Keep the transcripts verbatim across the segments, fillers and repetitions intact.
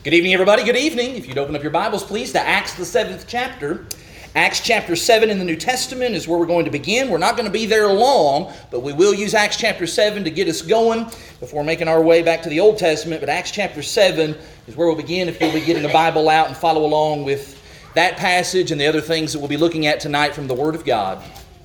Good evening, everybody. Good evening. If you'd open up your Bibles, please, to Acts, the seventh chapter. Acts chapter seven in the New Testament is where we're going to begin. We're not going to be there long, but we will use Acts chapter seven to get us going before making our way back to the Old Testament. But Acts chapter seven is where we'll begin if you'll be getting a Bible out and follow along with that passage and the other things that we'll be looking at tonight from the Word of God.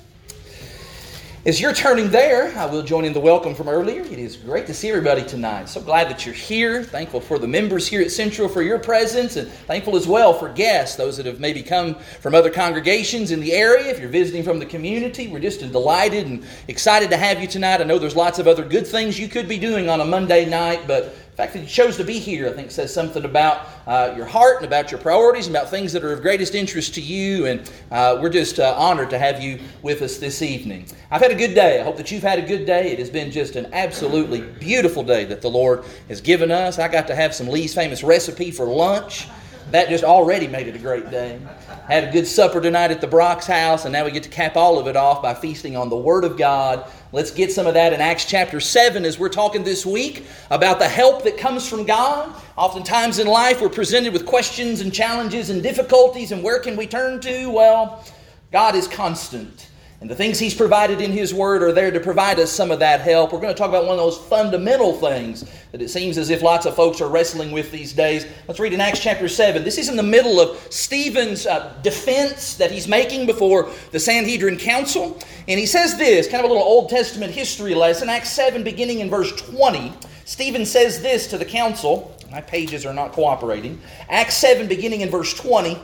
As you're turning there, I will join in the welcome from earlier. It is great to see everybody tonight. So glad that you're here. Thankful for the members here at Central for your presence, and thankful as well for guests, those that have maybe come from other congregations in the area. If you're visiting from the community, we're just delighted and excited to have you tonight. I know there's lots of other good things you could be doing on a Monday night, but the fact that you chose to be here, I think, says something about uh, your heart and about your priorities and about things that are of greatest interest to you. And uh, we're just uh, honored to have you with us this evening. I've had a good day. I hope that you've had a good day. It has been just an absolutely beautiful day that the Lord has given us. I got to have some Lee's famous recipe for lunch. That just already made it a great day. Had a good supper tonight at the Brock's house, and now we get to cap all of it off by feasting on the Word of God. Let's get some of that in Acts chapter seven as we're talking this week about the help that comes from God. Oftentimes in life we're presented with questions and challenges and difficulties, and where can we turn to? Well, God is constant. And the things He's provided in His Word are there to provide us some of that help. We're going to talk about one of those fundamental things that it seems as if lots of folks are wrestling with these days. Let's read in Acts chapter seven. This is in the middle of Stephen's uh, defense that he's making before the Sanhedrin Council. And he says this, kind of a little Old Testament history lesson. Acts seven, beginning in verse twenty. Stephen says this to the council. My pages are not cooperating. Acts seven, beginning in verse twenty.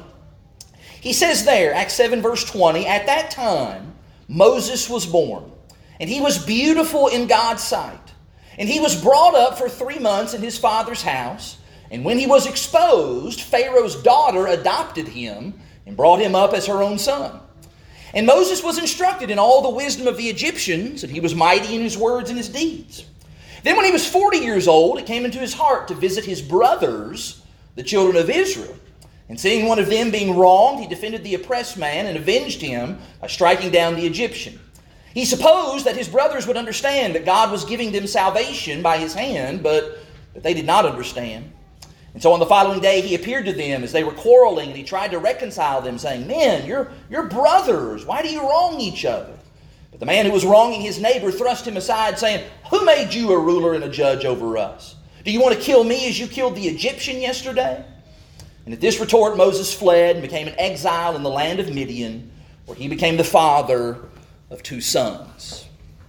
He says there, Acts seven, verse twenty, "At that time Moses was born, and he was beautiful in God's sight. And he was brought up for three months in his father's house. And when he was exposed, Pharaoh's daughter adopted him and brought him up as her own son. And Moses was instructed in all the wisdom of the Egyptians, and he was mighty in his words and his deeds. Then when he was forty years old, it came into his heart to visit his brothers, the children of Israel. And seeing one of them being wronged, he defended the oppressed man and avenged him by striking down the Egyptian. He supposed that his brothers would understand that God was giving them salvation by his hand, but, but they did not understand. And so on the following day he appeared to them as they were quarreling, and he tried to reconcile them, saying, 'Men, you're, you're brothers. Why do you wrong each other?' But the man who was wronging his neighbor thrust him aside, saying, 'Who made you a ruler and a judge over us? Do you want to kill me as you killed the Egyptian yesterday?' And at this retort, Moses fled and became an exile in the land of Midian, where he became the father of two sons."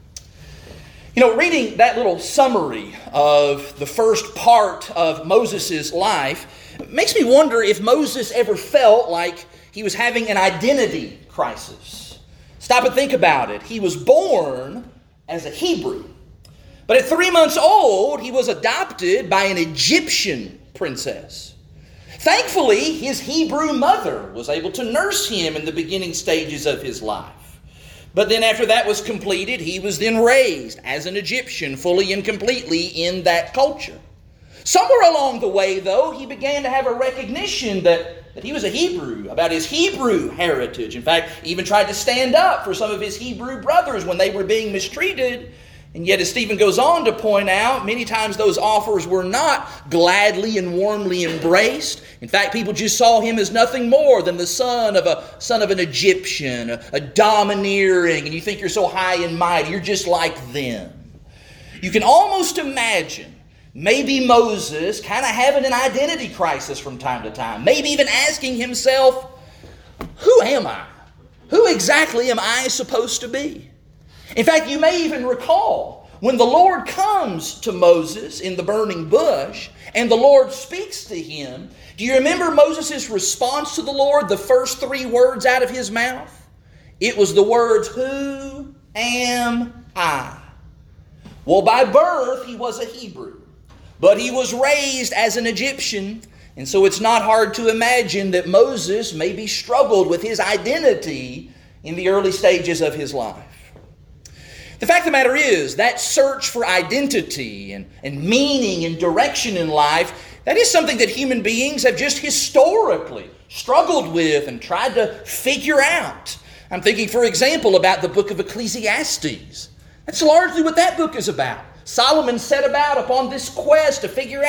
You know, reading that little summary of the first part of Moses' life makes me wonder if Moses ever felt like he was having an identity crisis. Stop and think about it. He was born as a Hebrew, but at three months old, he was adopted by an Egyptian princess. Thankfully, his Hebrew mother was able to nurse him in the beginning stages of his life. But then after that was completed, he was then raised as an Egyptian, fully and completely in that culture. Somewhere along the way, though, he began to have a recognition that, that he was a Hebrew, about his Hebrew heritage. In fact, he even tried to stand up for some of his Hebrew brothers when they were being mistreated. And yet, as Stephen goes on to point out, many times those offers were not gladly and warmly embraced. In fact, people just saw him as nothing more than the son of a son of an Egyptian, a, a domineering, and you think you're so high and mighty, you're just like them. You can almost imagine maybe Moses kind of having an identity crisis from time to time, maybe even asking himself, who am I? Who exactly am I supposed to be? In fact, you may even recall when the Lord comes to Moses in the burning bush and the Lord speaks to him. Do you remember Moses' response to the Lord, the first three words out of his mouth? It was the words, "Who am I?" Well, by birth, he was a Hebrew, but he was raised as an Egyptian, and so it's not hard to imagine that Moses maybe struggled with his identity in the early stages of his life. The fact of the matter is, that search for identity and, and meaning and direction in life, that is something that human beings have just historically struggled with and tried to figure out. I'm thinking, for example, about the book of Ecclesiastes. That's largely what that book is about. Solomon set about upon this quest to figure out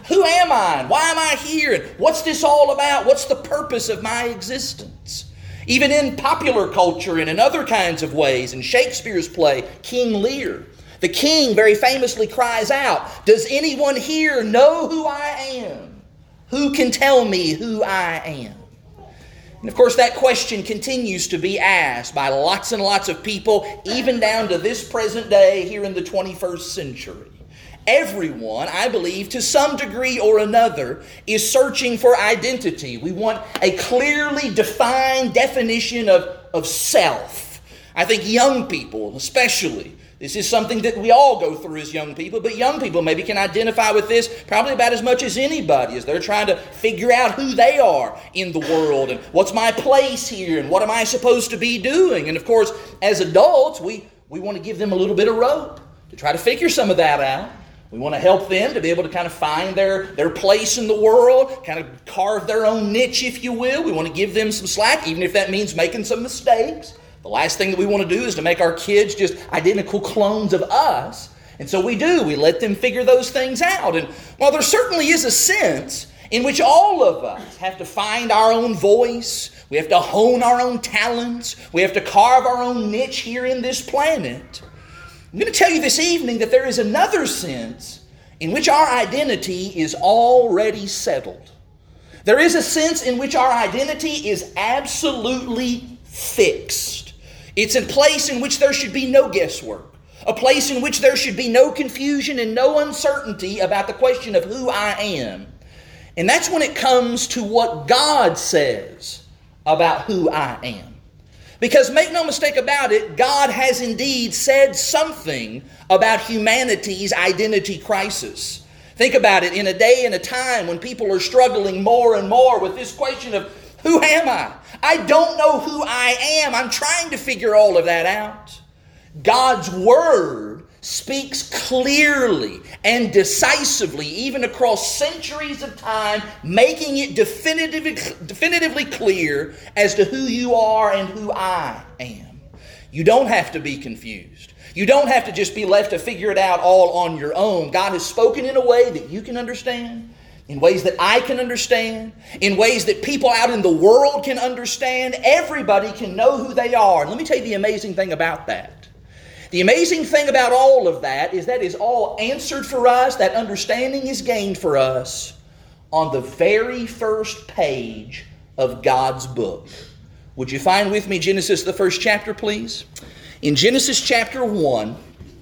Who am I? And why am I here? And what's this all about? What's the purpose of my existence? Even in popular culture and in other kinds of ways, in Shakespeare's play, King Lear, the king very famously cries out, "Does anyone here know who I am? Who can tell me who I am?" And of course that question continues to be asked by lots and lots of people, even down to this present day here in the twenty-first century. Everyone, I believe, to some degree or another, is searching for identity. We want a clearly defined definition of, of self. I think young people especially, this is something that we all go through as young people, but young people maybe can identify with this probably about as much as anybody as they're trying to figure out who they are in the world and what's my place here and what am I supposed to be doing. And of course, as adults, we, we want to give them a little bit of rope to try to figure some of that out. We want to help them to be able to kind of find their, their place in the world, kind of carve their own niche, if you will. We want to give them some slack, even if that means making some mistakes. The last thing that we want to do is to make our kids just identical clones of us. And so we do. We let them figure those things out. And while there certainly is a sense in which all of us have to find our own voice, we have to hone our own talents, we have to carve our own niche here in this planet, I'm going to tell you this evening that there is another sense in which our identity is already settled. There is a sense in which our identity is absolutely fixed. It's a place in which there should be no guesswork, a place in which there should be no confusion and no uncertainty about the question of who I am. And that's when it comes to what God says about who I am. Because make no mistake about it, God has indeed said something about humanity's identity crisis. Think about it, in a day and a time when people are struggling more and more with this question of, who am I? I don't know who I am. I'm trying to figure all of that out. God's Word speaks clearly and decisively, even across centuries of time, making it definitively, definitively clear as to who you are and who I am. You don't have to be confused. You don't have to just be left to figure it out all on your own. God has spoken in a way that you can understand, in ways that I can understand, in ways that people out in the world can understand. Everybody can know who they are. And let me tell you the amazing thing about that. The amazing thing about all of that is that is all answered for us, that understanding is gained for us on the very first page of God's book. Would you find with me Genesis, the first chapter, please? In Genesis chapter one,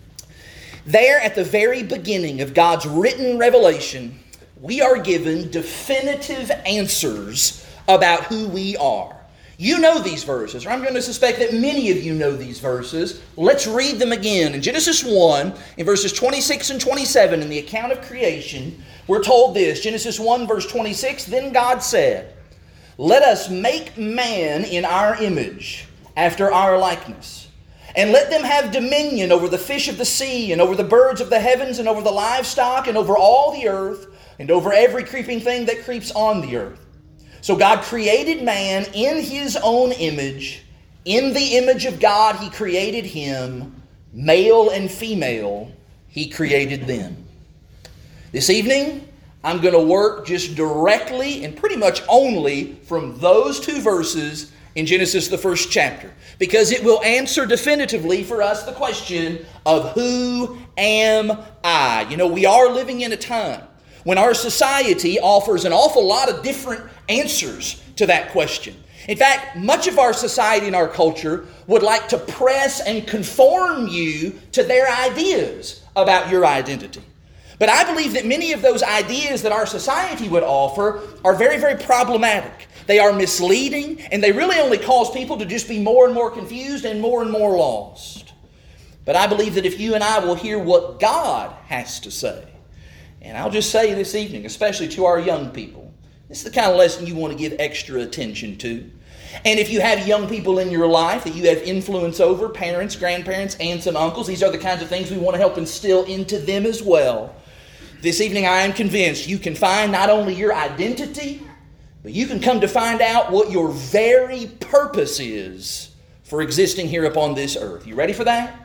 there at the very beginning of God's written revelation, we are given definitive answers about who we are. You know these verses, or I'm going to suspect that many of you know these verses. Let's read them again. In Genesis one, in verses twenty-six and twenty-seven, in the account of creation, we're told this. Genesis one, verse twenty-six, "Then God said, let us make man in our image, after our likeness, and let them have dominion over the fish of the sea, and over the birds of the heavens, and over the livestock, and over all the earth, and over every creeping thing that creeps on the earth. So God created man in His own image. In the image of God He created him. Male and female He created them." This evening, I'm going to work just directly and pretty much only from those two verses in Genesis, the first chapter, because it will answer definitively for us the question of who am I? You know, we are living in a time when our society offers an awful lot of different answers to that question. In fact, much of our society and our culture would like to press and conform you to their ideas about your identity. But I believe that many of those ideas that our society would offer are very, very problematic. They are misleading, and they really only cause people to just be more and more confused and more and more lost. But I believe that if you and I will hear what God has to say, and I'll just say this evening, especially to our young people, this is the kind of lesson you want to give extra attention to. And if you have young people in your life that you have influence over, parents, grandparents, aunts, and uncles, these are the kinds of things we want to help instill into them as well. This evening I am convinced you can find not only your identity, but you can come to find out what your very purpose is for existing here upon this earth. You ready for that?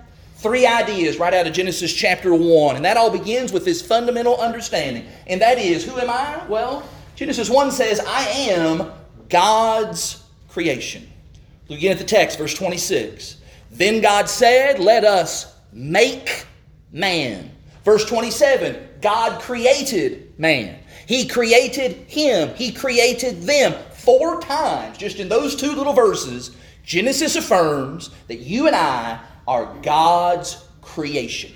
three ideas right out of Genesis chapter one. And that all begins with this fundamental understanding. And that is, who am I? Well, Genesis one says, I am God's creation. Look again at the text, verse twenty-six. Then God said, let us make man. Verse twenty-seven, God created man. He created him. He created them. Four times, just in those two little verses, Genesis affirms that you and I are God's creation.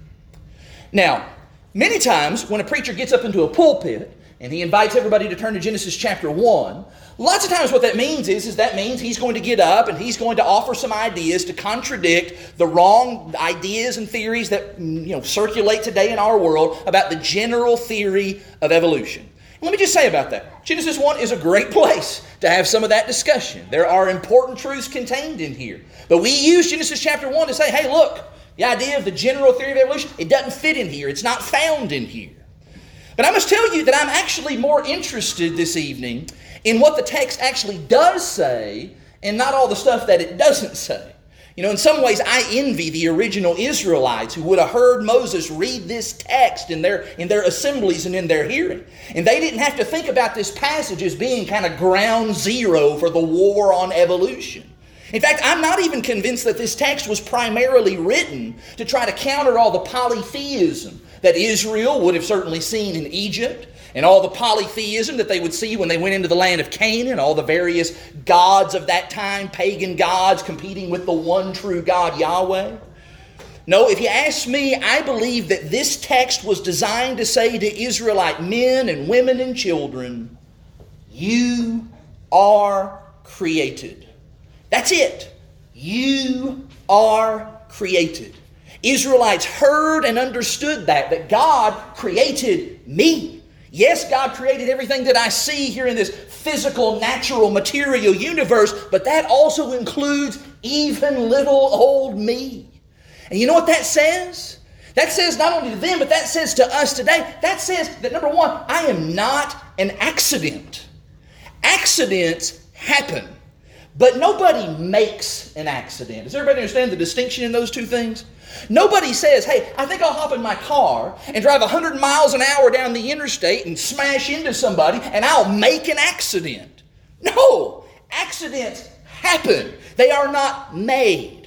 Now, many times when a preacher gets up into a pulpit and he invites everybody to turn to Genesis chapter one, lots of times what that means is, is that means he's going to get up and he's going to offer some ideas to contradict the wrong ideas and theories that you know circulate today in our world about the general theory of evolution. Let me just say about that. Genesis one is a great place to have some of that discussion. There are important truths contained in here. But we use Genesis chapter one to say, hey, look, the idea of the general theory of evolution, it doesn't fit in here. It's not found in here. But I must tell you that I'm actually more interested this evening in what the text actually does say and not all the stuff that it doesn't say. You know, in some ways, I envy the original Israelites who would have heard Moses read this text in their, in their assemblies and in their hearing. And they didn't have to think about this passage as being kind of ground zero for the war on evolution. In fact, I'm not even convinced that this text was primarily written to try to counter all the polytheism that Israel would have certainly seen in Egypt, and all the polytheism that they would see when they went into the land of Canaan, all the various gods of that time, pagan gods competing with the one true God, Yahweh. No, if you ask me, I believe that this text was designed to say to Israelite men and women and children, you are created. That's it. You are created. Israelites heard and understood that, that God created me. Yes, God created everything that I see here in this physical, natural, material universe, but that also includes even little old me. And you know what that says? That says not only to them, but that says to us today, that says that number one, I am not an accident. Accidents happen, but nobody makes an accident. Does everybody understand the distinction in those two things? Nobody says, hey, I think I'll hop in my car and drive one hundred miles an hour down the interstate and smash into somebody and I'll make an accident. No, accidents happen. They are not made.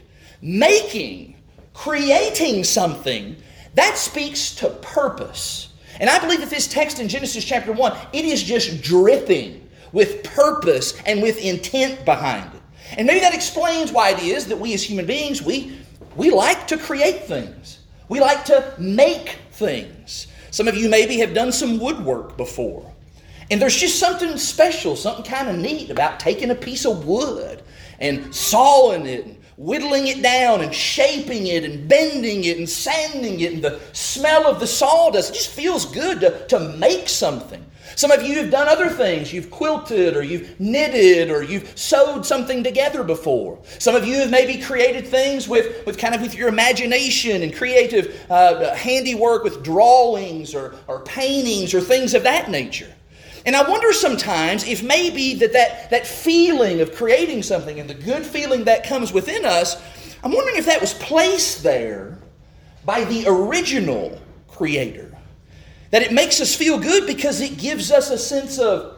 Making, creating something, that speaks to purpose. And I believe that this text in Genesis chapter one, it is just dripping with purpose and with intent behind it. And maybe that explains why it is that we as human beings, we We like to create things. We like to make things. Some of you maybe have done some woodwork before. And there's just something special, something kind of neat about taking a piece of wood and sawing it and whittling it down and shaping it and bending it and sanding it. And the smell of the sawdust, it just feels good to, to make something. Some of you have done other things. You've quilted or you've knitted or you've sewed something together before. Some of you have maybe created things with, with kind of with your imagination and creative uh, handiwork with drawings or, or paintings or things of that nature. And I wonder sometimes if maybe that, that, that feeling of creating something and the good feeling that comes within us, I'm wondering if that was placed there by the original Creator. That it makes us feel good because it gives us a sense of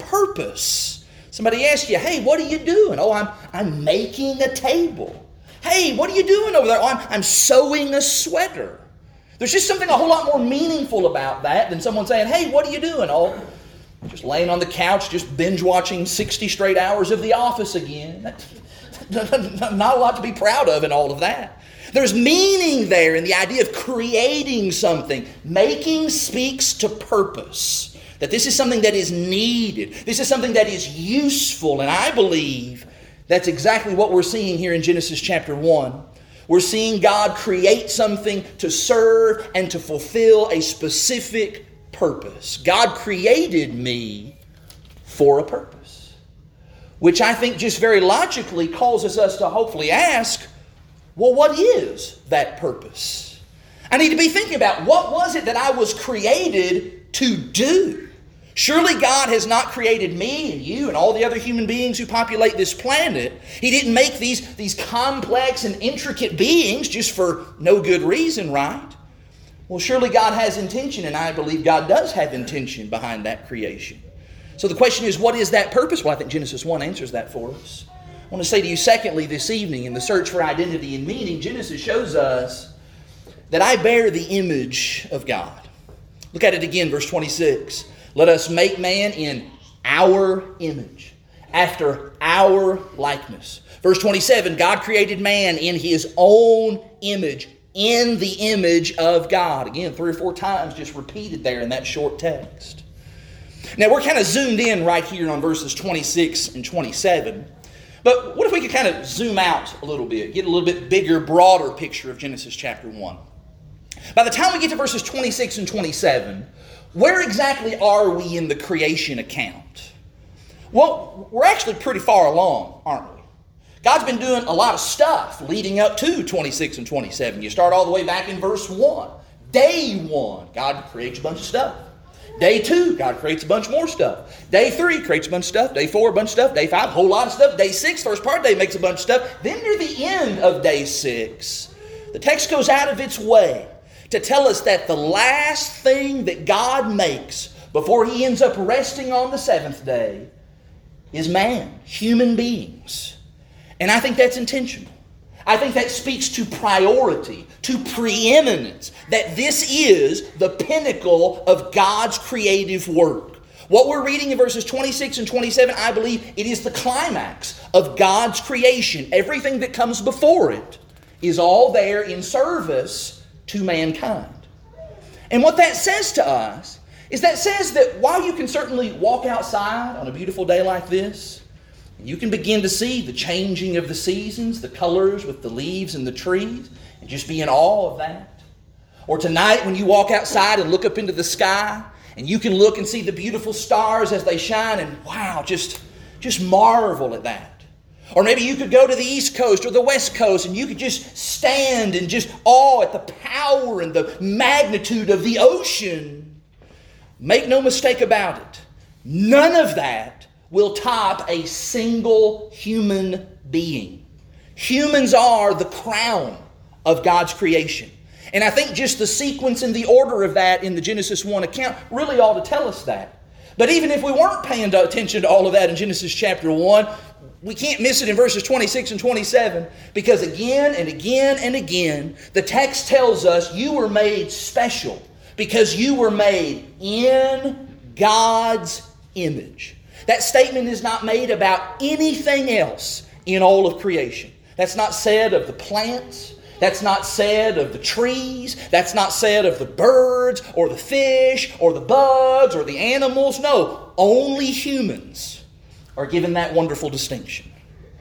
purpose. Somebody asks you, hey, what are you doing? Oh, I'm, I'm making a table. Hey, what are you doing over there? Oh, I'm, I'm sewing a sweater. There's just something a whole lot more meaningful about that than someone saying, hey, what are you doing? Oh, just laying on the couch, just binge watching sixty straight hours of The Office again. That's not a lot to be proud of in all of that. There's meaning there in the idea of creating something. Making speaks to purpose. That this is something that is needed. This is something that is useful. And I believe that's exactly what we're seeing here in Genesis chapter one. We're seeing God create something to serve and to fulfill a specific purpose. God created me for a purpose. Which I think just very logically causes us to hopefully ask, well, what is that purpose? I need to be thinking about what was it that I was created to do? Surely God has not created me and you and all the other human beings who populate this planet. He didn't make these, these complex and intricate beings just for no good reason, right? Well, surely God has intention, and I believe God does have intention behind that creation. So the question is, what is that purpose? Well, I think Genesis one answers that for us. I want to say to you, secondly, this evening, in the search for identity and meaning, Genesis shows us that I bear the image of God. Look at it again, verse twenty-six. Let us make man in our image, after our likeness. Verse twenty-seven, God created man in His own image, in the image of God. Again, three or four times just repeated there in that short text. Now, we're kind of zoomed in right here on verses twenty-six and twenty-seven. But what if we could kind of zoom out a little bit, get a little bit bigger, broader picture of Genesis chapter one? By the time we get to verses twenty-six and twenty-seven, where exactly are we in the creation account? Well, we're actually pretty far along, aren't we? God's been doing a lot of stuff leading up to twenty-six and twenty-seven. You start all the way back in verse one. Day one, God creates a bunch of stuff. Day two, God creates a bunch more stuff. Day three, creates a bunch of stuff. Day four, a bunch of stuff. Day five, a whole lot of stuff. Day six, first part of the day, makes a bunch of stuff. Then near the end of day six, the text goes out of its way to tell us that the last thing that God makes before He ends up resting on the seventh day is man, human beings. And I think that's intentional. I think that speaks to priority, to preeminence, that this is the pinnacle of God's creative work. What we're reading in verses twenty-six and twenty-seven, I believe it is the climax of God's creation. Everything that comes before it is all there in service to mankind. And what that says to us is that says that while you can certainly walk outside on a beautiful day like this, you can begin to see the changing of the seasons, the colors with the leaves and the trees, and just be in awe of that. Or tonight when you walk outside and look up into the sky, and you can look and see the beautiful stars as they shine, and wow, just, just marvel at that. Or maybe you could go to the East Coast or the West Coast, and you could just stand in just awe at the power and the magnitude of the ocean. Make no mistake about it, none of that will top a single human being. Humans are the crown of God's creation. And I think just the sequence and the order of that in the Genesis one account really ought to tell us that. But even if we weren't paying attention to all of that in Genesis chapter one, we can't miss it in verses twenty-six and twenty-seven, because again and again and again, the text tells us you were made special because you were made in God's image. That statement is not made about anything else in all of creation. That's not said of the plants. That's not said of the trees. That's not said of the birds or the fish or the bugs or the animals. No, only humans are given that wonderful distinction.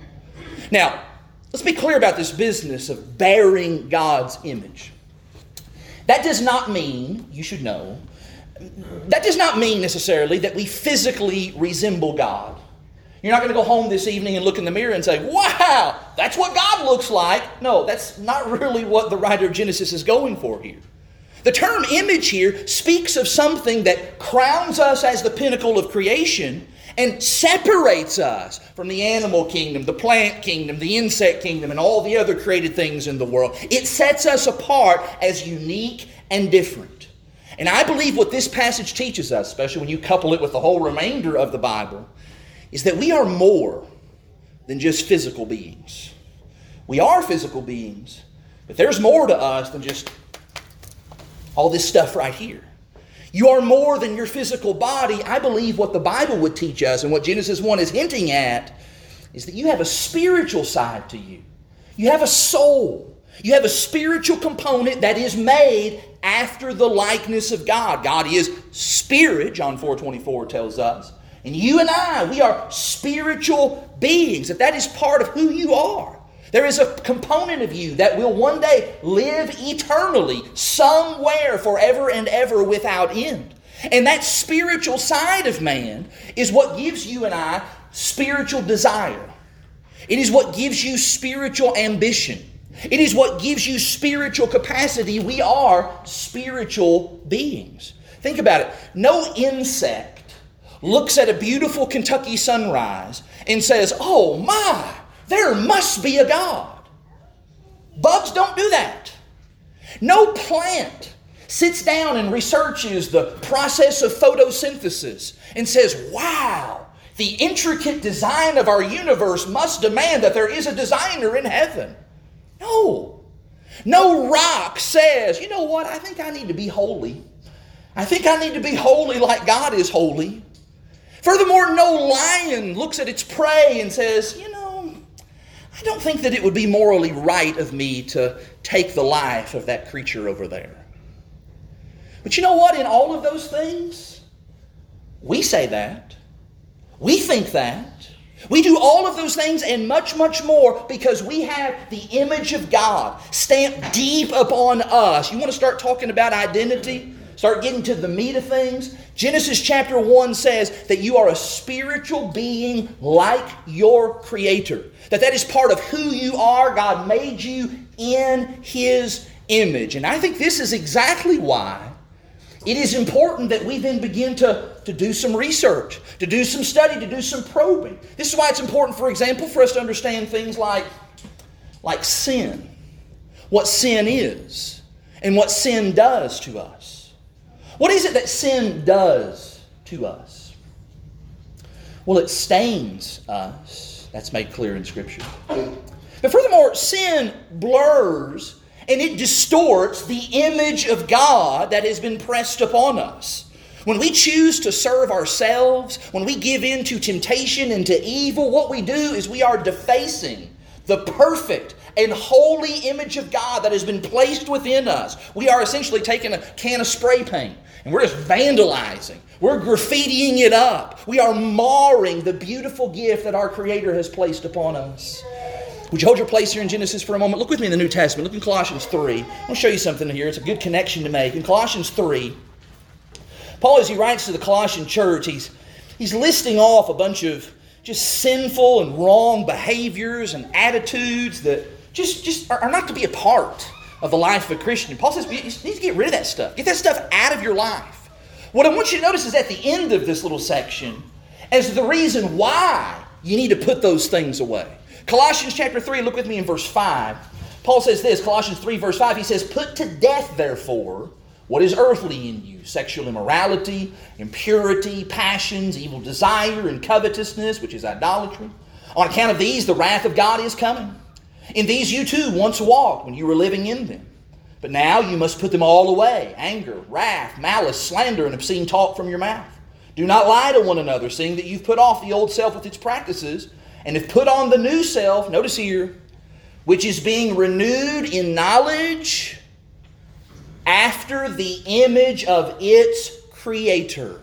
Now, let's be clear about this business of bearing God's image. That does not mean, you should know, that does not mean necessarily that we physically resemble God. You're not going to go home this evening and look in the mirror and say, wow, that's what God looks like. No, that's not really what the writer of Genesis is going for here. The term image here speaks of something that crowns us as the pinnacle of creation and separates us from the animal kingdom, the plant kingdom, the insect kingdom, and all the other created things in the world. It sets us apart as unique and different. And I believe what this passage teaches us, especially when you couple it with the whole remainder of the Bible, is that we are more than just physical beings. We are physical beings, but there's more to us than just all this stuff right here. You are more than your physical body. I believe what the Bible would teach us and what Genesis one is hinting at is that you have a spiritual side to you. You have a soul. You have a spiritual component that is made after the likeness of God. God is spirit, John four twenty-four tells us. And you and I, we are spiritual beings. That that is part of who you are. There is a component of you that will one day live eternally somewhere forever and ever without end. And that spiritual side of man is what gives you and I spiritual desire. It is what gives you spiritual ambition. It is what gives you spiritual capacity. We are spiritual beings. Think about it. No insect looks at a beautiful Kentucky sunrise and says, "Oh my, there must be a God." Bugs don't do that. No plant sits down and researches the process of photosynthesis and says, "Wow, the intricate design of our universe must demand that there is a designer in heaven." No. No rock says, "You know what, I think I need to be holy. I think I need to be holy like God is holy." Furthermore, no lion looks at its prey and says, "You know, I don't think that it would be morally right of me to take the life of that creature over there." But you know what? In all of those things, we say that. We think that. We do all of those things and much, much more because we have the image of God stamped deep upon us. You want to start talking about identity? Start getting to the meat of things? Genesis chapter one says that you are a spiritual being like your Creator. That that is part of who you are. God made you in His image. And I think this is exactly why it is important that we then begin to, to do some research, to do some study, to do some probing. This is why it's important, for example, for us to understand things like, like sin, what sin is, and what sin does to us. What is it that sin does to us? Well, it stains us. That's made clear in Scripture. But furthermore, sin blurs and it distorts the image of God that has been pressed upon us. When we choose to serve ourselves, when we give in to temptation and to evil, what we do is we are defacing the perfect and holy image of God that has been placed within us. We are essentially taking a can of spray paint and we're just vandalizing. We're graffitiing it up. We are marring the beautiful gift that our Creator has placed upon us. Would you hold your place here in Genesis for a moment? Look with me in the New Testament. Look in Colossians three. I want to show you something here. It's a good connection to make. In Colossians three, Paul, as he writes to the Colossian church, he's, he's listing off a bunch of just sinful and wrong behaviors and attitudes that just, just are, are not to be a part of the life of a Christian. Paul says you need to get rid of that stuff. Get that stuff out of your life. What I want you to notice is at the end of this little section, as the reason why you need to put those things away. Colossians chapter three, look with me in verse five. Paul says this, Colossians three verse five, he says, "Put to death, therefore, what is earthly in you, sexual immorality, impurity, passions, evil desire, and covetousness," which is idolatry. "On account of these, the wrath of God is coming. In these you too once walked when you were living in them. But now you must put them all away, anger, wrath, malice, slander, and obscene talk from your mouth. Do not lie to one another, seeing that you've put off the old self with its practices, and have put on the new self," notice here, "which is being renewed in knowledge after the image of its Creator."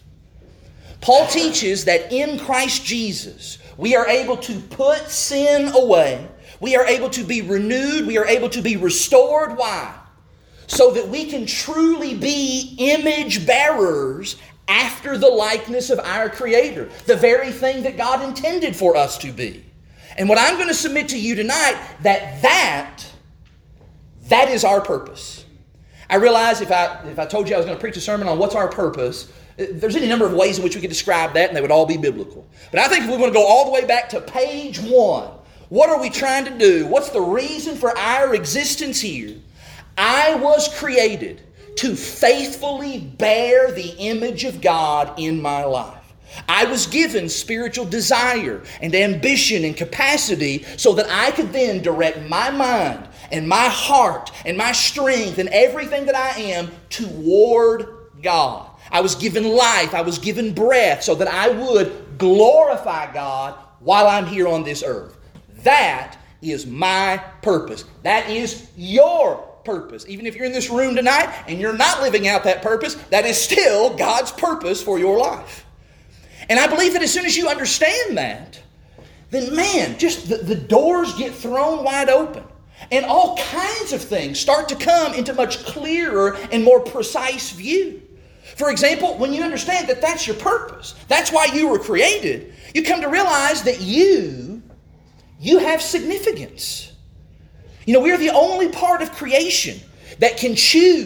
Paul teaches that in Christ Jesus, we are able to put sin away. We are able to be renewed. We are able to be restored. Why? So that we can truly be image bearers after the likeness of our Creator, the very thing that God intended for us to be. And what I'm going to submit to you tonight, that that, that is our purpose. I realize if I, if I told you I was going to preach a sermon on what's our purpose, there's any number of ways in which we could describe that and they would all be biblical. But I think if we want to go all the way back to page one, what are we trying to do? What's the reason for our existence here? I was created to faithfully bear the image of God in my life. I was given spiritual desire and ambition and capacity so that I could then direct my mind and my heart and my strength and everything that I am toward God. I was given life. I was given breath so that I would glorify God while I'm here on this earth. That is my purpose. That is your purpose. Even if you're in this room tonight and you're not living out that purpose, that is still God's purpose for your life. And I believe that as soon as you understand that, then man, just the, the doors get thrown wide open. And all kinds of things start to come into much clearer and more precise view. For example, when you understand that that's your purpose, that's why you were created, you come to realize that you, you have significance. You know, we're the only part of creation that can choose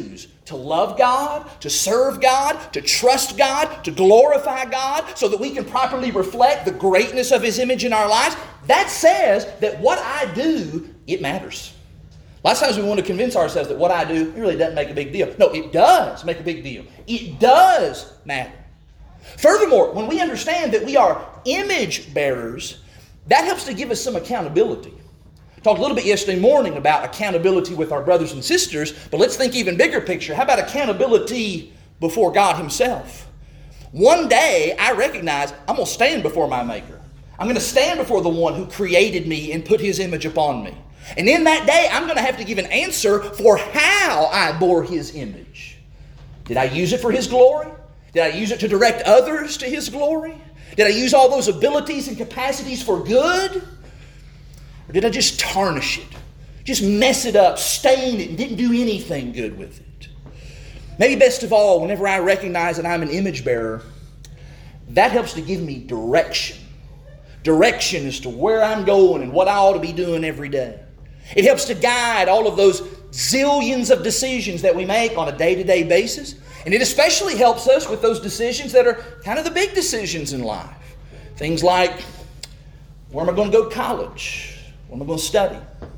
to love God, to serve God, to trust God, to glorify God, so that we can properly reflect the greatness of His image in our lives, that says that what I do, it matters. Lots of times we want to convince ourselves that what I do, it really doesn't make a big deal. No, it does make a big deal. It does matter. Furthermore, when we understand that we are image bearers, that helps to give us some accountability. I talked a little bit yesterday morning about accountability with our brothers and sisters, but let's think even bigger picture. How about accountability before God Himself? One day, I recognize I'm going to stand before my Maker. I'm going to stand before the one who created me and put His image upon me. And in that day, I'm going to have to give an answer for how I bore His image. Did I use it for His glory? Did I use it to direct others to His glory? Did I use all those abilities and capacities for good? Or did I just tarnish it? Just mess it up, stain it, and didn't do anything good with it? Maybe best of all, whenever I recognize that I'm an image bearer, that helps to give me direction. Direction as to where I'm going and what I ought to be doing every day. It helps to guide all of those zillions of decisions that we make on a day-to-day basis. And it especially helps us with those decisions that are kind of the big decisions in life. Things like, where am I going to go to college? What am I going to study?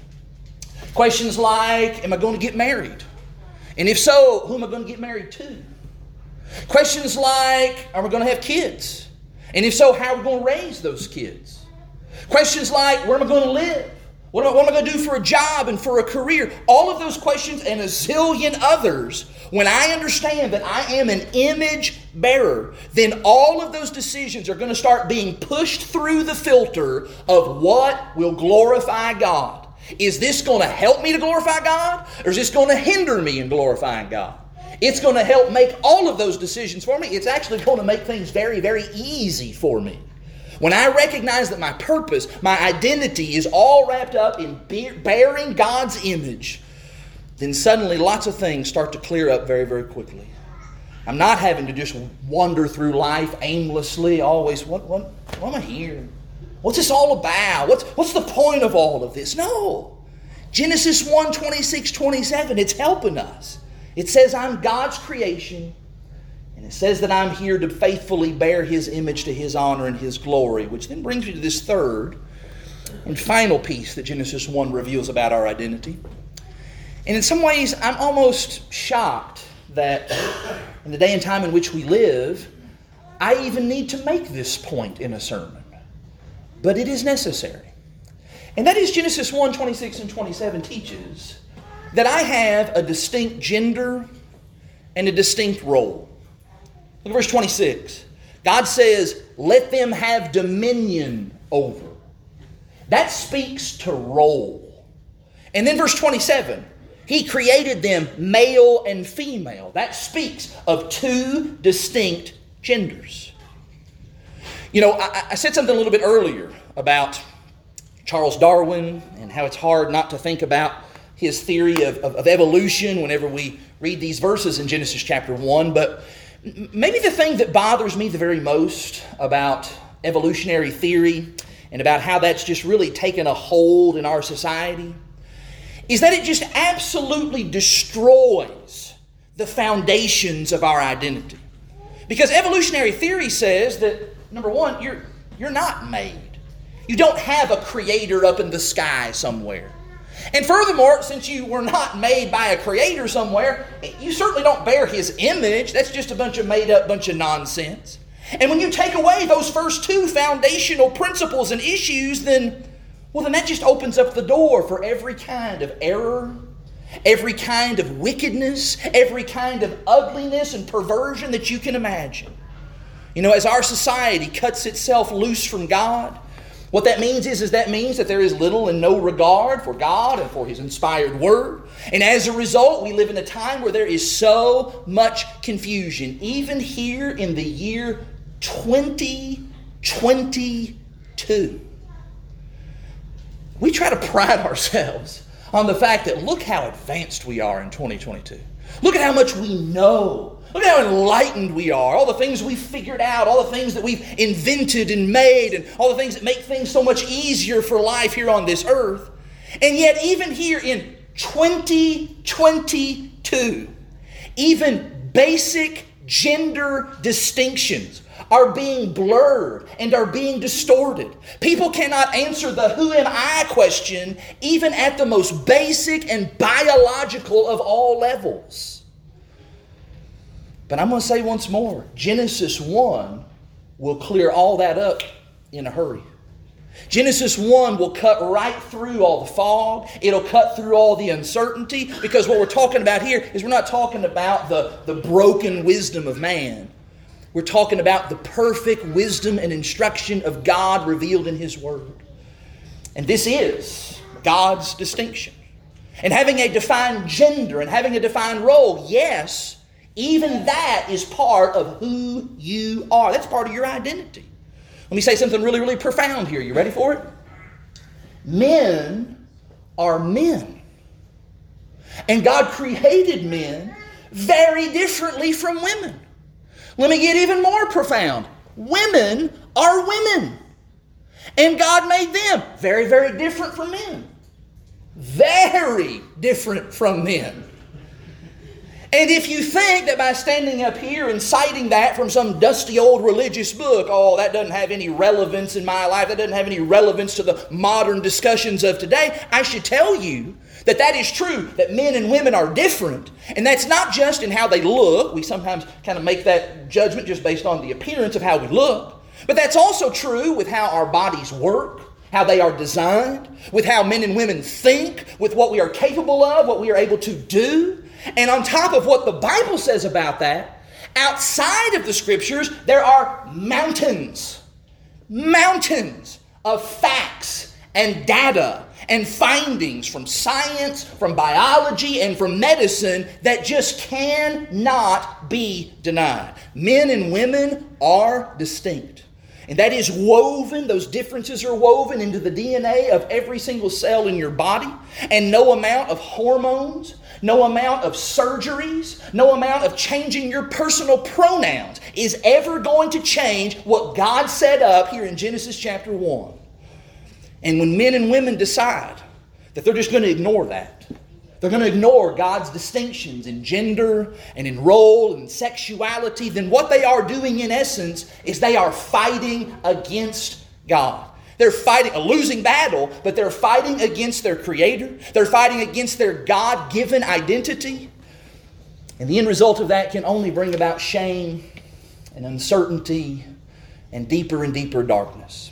Questions like, am I going to get married? And if so, who am I going to get married to? Questions like, are we going to have kids? And if so, how are we going to raise those kids? Questions like, where am I going to live? What am I, what am I going to do for a job and for a career? All of those questions and a zillion others, when I understand that I am an image bearer, then all of those decisions are going to start being pushed through the filter of what will glorify God. Is this going to help me to glorify God? Or is this going to hinder me in glorifying God? It's going to help make all of those decisions for me. It's actually going to make things very, very easy for me. When I recognize that my purpose, my identity is all wrapped up in bearing God's image, then suddenly lots of things start to clear up very, very quickly. I'm not having to just wander through life aimlessly, always, what, what, what am I here? What's this all about? What's, what's the point of all of this? No. Genesis one, twenty-six, twenty-seven, it's helping us. It says I'm God's creation. And it says that I'm here to faithfully bear His image to His honor and His glory, which then brings me to this third and final piece that Genesis one reveals about our identity. And in some ways, I'm almost shocked that in the day and time in which we live, I even need to make this point in a sermon. But it is necessary. And that is Genesis one, twenty-six and twenty-seven teaches that I have a distinct gender and a distinct role. Look at verse twenty-six. God says, let them have dominion over. That speaks to role. And then verse twenty-seven. He created them male and female. That speaks of two distinct genders. You know, I, I said something a little bit earlier about Charles Darwin and how it's hard not to think about his theory of, of, of evolution whenever we read these verses in Genesis chapter one. But maybe the thing that bothers me the very most about evolutionary theory and about how that's just really taken a hold in our society is that it just absolutely destroys the foundations of our identity. Because evolutionary theory says that, number one, you're, you're not made. You don't have a creator up in the sky somewhere. And furthermore, since you were not made by a creator somewhere, you certainly don't bear His image. That's just a bunch of made up bunch of nonsense. And when you take away those first two foundational principles and issues, then, well, then that just opens up the door for every kind of error, every kind of wickedness, every kind of ugliness and perversion that you can imagine. You know, as our society cuts itself loose from God, what that means is, is that means that there is little and no regard for God and for His inspired Word. And as a result, we live in a time where there is so much confusion. Even here in the year twenty twenty-two. We try to pride ourselves on the fact that look how advanced we are in twenty twenty-two. Look at how much we know. Look at how enlightened we are. All the things we've figured out, all the things that we've invented and made, and all the things that make things so much easier for life here on this earth. And yet even here in twenty twenty-two, Even basic gender distinctions are being blurred and are being distorted. People cannot answer the who am I question even at the most basic and biological of all levels. But I'm going to say once more, Genesis one will clear all that up in a hurry. Genesis one will cut right through all the fog. It'll cut through all the uncertainty, because what we're talking about here is we're not talking about the, the broken wisdom of man. We're talking about the perfect wisdom and instruction of God revealed in His Word. And this is God's distinction. And having a defined gender and having a defined role, yes, even that is part of who you are. That's part of your identity. Let me say something really, really profound here. You ready for it? Men are men. And God created men very differently from women. Let me get even more profound. Women are women. And God made them very, very different from men. Very different from men. And if you think that by standing up here and citing that from some dusty old religious book, oh, that doesn't have any relevance in my life, that doesn't have any relevance to the modern discussions of today, I should tell you that that is true, that men and women are different. And that's not just in how they look. We sometimes kind of make that judgment just based on the appearance of how we look. But that's also true with how our bodies work, how they are designed, with how men and women think, with what we are capable of, what we are able to do. And on top of what the Bible says about that, outside of the Scriptures, there are mountains, mountains of facts and data and findings from science, from biology, and from medicine that just cannot be denied. Men and women are distinct. And that is woven, those differences are woven into the D N A of every single cell in your body. And no amount of hormones, no amount of surgeries, no amount of changing your personal pronouns is ever going to change what God set up here in Genesis chapter one. And when men and women decide that they're just going to ignore that, they're going to ignore God's distinctions in gender and in role and sexuality, then what they are doing in essence is they are fighting against God. They're fighting a losing battle, but they're fighting against their Creator. They're fighting against their God-given identity. And the end result of that can only bring about shame and uncertainty and deeper and deeper darkness.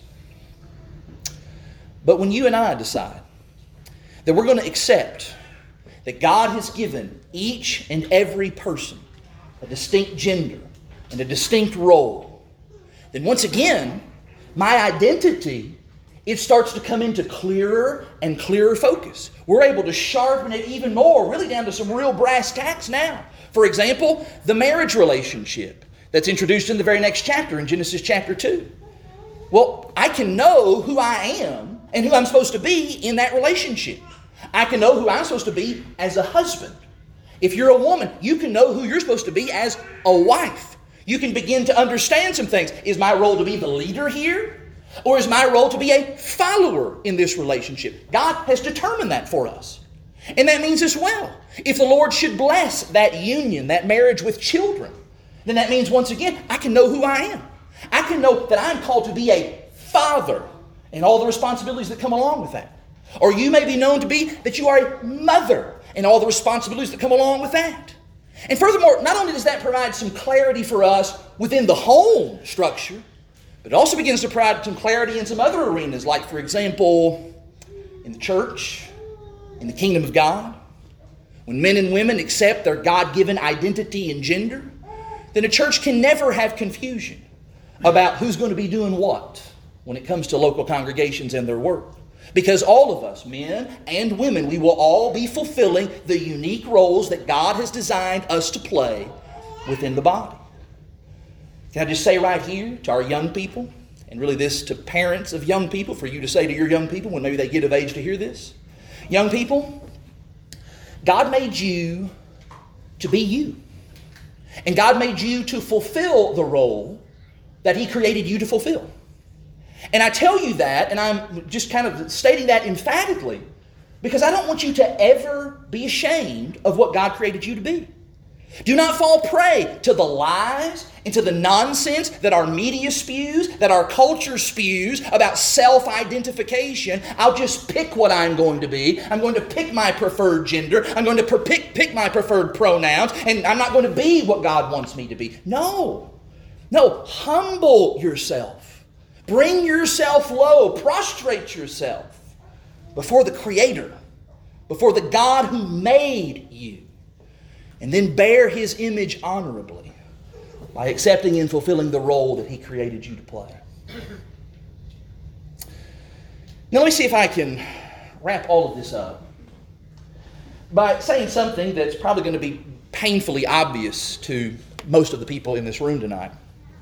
But when you and I decide that we're going to accept that God has given each and every person a distinct gender and a distinct role, then once again, my identity, it starts to come into clearer and clearer focus. We're able to sharpen it even more, really down to some real brass tacks now. For example, the marriage relationship that's introduced in the very next chapter, in Genesis chapter two. Well, I can know who I am and who I'm supposed to be in that relationship. I can know who I'm supposed to be as a husband. If you're a woman, you can know who you're supposed to be as a wife. You can begin to understand some things. Is my role to be the leader here? Or is my role to be a follower in this relationship? God has determined that for us. And that means as well, if the Lord should bless that union, that marriage with children, then that means once again, I can know who I am. I can know that I'm called to be a father and all the responsibilities that come along with that. Or you may be known to be that you are a mother and all the responsibilities that come along with that. And furthermore, not only does that provide some clarity for us within the home structure, but it also begins to provide some clarity in some other arenas, like, for example, in the church, in the kingdom of God. When men and women accept their God-given identity and gender, then a church can never have confusion about who's going to be doing what when it comes to local congregations and their work. Because all of us, men and women, we will all be fulfilling the unique roles that God has designed us to play within the body. Can I just say right here to our young people, and really this to parents of young people, for you to say to your young people when maybe they get of age to hear this. Young people, God made you to be you. And God made you to fulfill the role that He created you to fulfill. And I tell you that, and I'm just kind of stating that emphatically, because I don't want you to ever be ashamed of what God created you to be. Do not fall prey to the lies and to the nonsense that our media spews, that our culture spews about self-identification. I'll just pick what I'm going to be. I'm going to pick my preferred gender. I'm going to per- pick, pick my preferred pronouns, and I'm not going to be what God wants me to be. No. No, humble yourself. Bring yourself low. Prostrate yourself before the Creator, before the God who made you. And then bear His image honorably by accepting and fulfilling the role that He created you to play. Now let me see if I can wrap all of this up by saying something that's probably going to be painfully obvious to most of the people in this room tonight.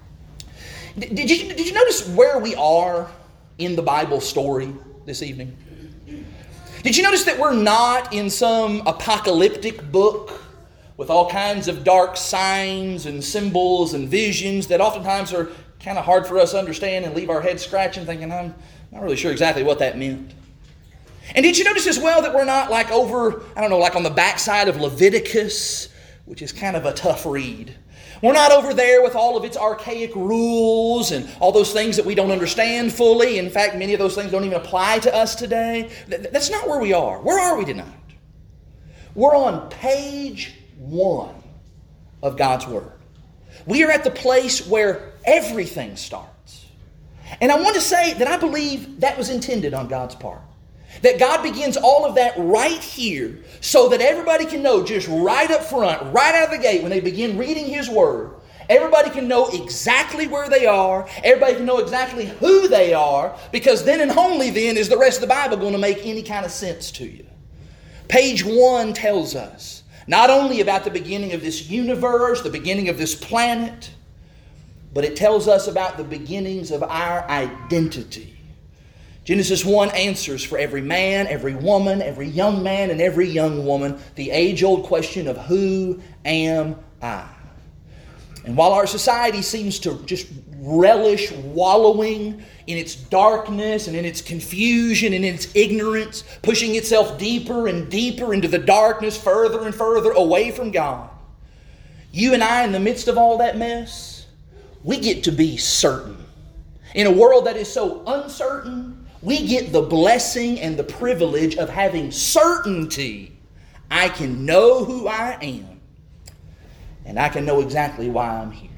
Did you, did you notice where we are in the Bible story this evening? Did you notice that we're not in some apocalyptic book with all kinds of dark signs and symbols and visions that oftentimes are kind of hard for us to understand and leave our heads scratching, thinking, I'm not really sure exactly what that meant? And did you notice as well that we're not like over, I don't know, like on the backside of Leviticus, which is kind of a tough read? We're not over there with all of its archaic rules and all those things that we don't understand fully. In fact, many of those things don't even apply to us today. That's not where we are. Where are we tonight? We're on page one of God's Word. We are at the place where everything starts. And I want to say that I believe that was intended on God's part. That God begins all of that right here so that everybody can know just right up front, right out of the gate when they begin reading His Word, everybody can know exactly where they are. Everybody can know exactly who they are, because then and only then is the rest of the Bible going to make any kind of sense to you. Page one tells us not only about the beginning of this universe, the beginning of this planet, but it tells us about the beginnings of our identity. Genesis one answers for every man, every woman, every young man, and every young woman the age-old question of who am I? And while our society seems to just relish wallowing in its darkness and in its confusion and in its ignorance, pushing itself deeper and deeper into the darkness, further and further away from God, you and I, in the midst of all that mess, we get to be certain. In a world that is so uncertain, we get the blessing and the privilege of having certainty. I can know who I am, and I can know exactly why I'm here.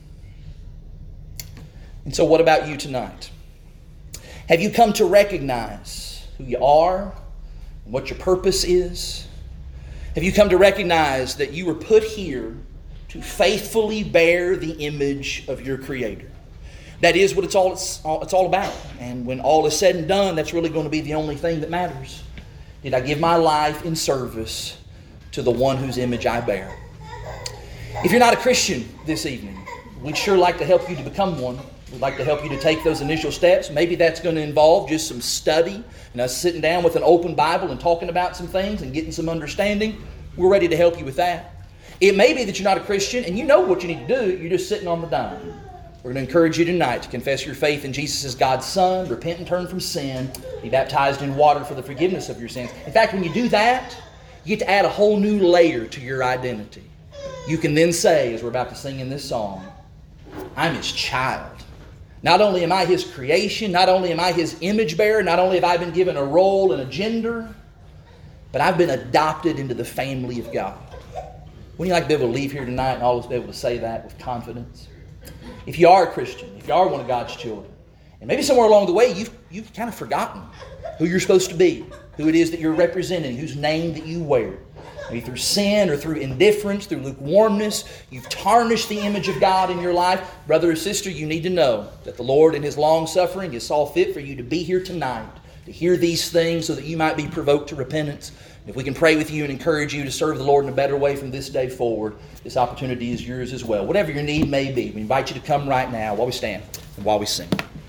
And so what about you tonight? Have you come to recognize who you are and what your purpose is? Have you come to recognize that you were put here to faithfully bear the image of your Creator? That is what it's all, it's all it's all about. And when all is said and done, that's really going to be the only thing that matters. Did I give my life in service to the one whose image I bear? If you're not a Christian this evening, we'd sure like to help you to become one. We'd like to help you to take those initial steps. Maybe that's going to involve just some study and us sitting down with an open Bible and talking about some things and getting some understanding. We're ready to help you with that. It may be that you're not a Christian and you know what you need to do. You're just sitting on the dime. We're going to encourage you tonight to confess your faith in Jesus as God's Son, repent and turn from sin, be baptized in water for the forgiveness of your sins. In fact, when you do that, you get to add a whole new layer to your identity. You can then say, as we're about to sing in this song, I'm His child. Not only am I His creation, not only am I His image bearer, not only have I been given a role and a gender, but I've been adopted into the family of God. Wouldn't you like to be able to leave here tonight and always be able to say that with confidence? If you are a Christian, if you are one of God's children, and maybe somewhere along the way you've, you've kind of forgotten who you're supposed to be, who it is that you're representing, whose name that you wear. Maybe through sin or through indifference, through lukewarmness, you've tarnished the image of God in your life. Brother or sister, you need to know that the Lord in His long suffering has saw fit for you to be here tonight, to hear these things so that you might be provoked to repentance. If we can pray with you and encourage you to serve the Lord in a better way from this day forward, this opportunity is yours as well. Whatever your need may be, we invite you to come right now while we stand and while we sing.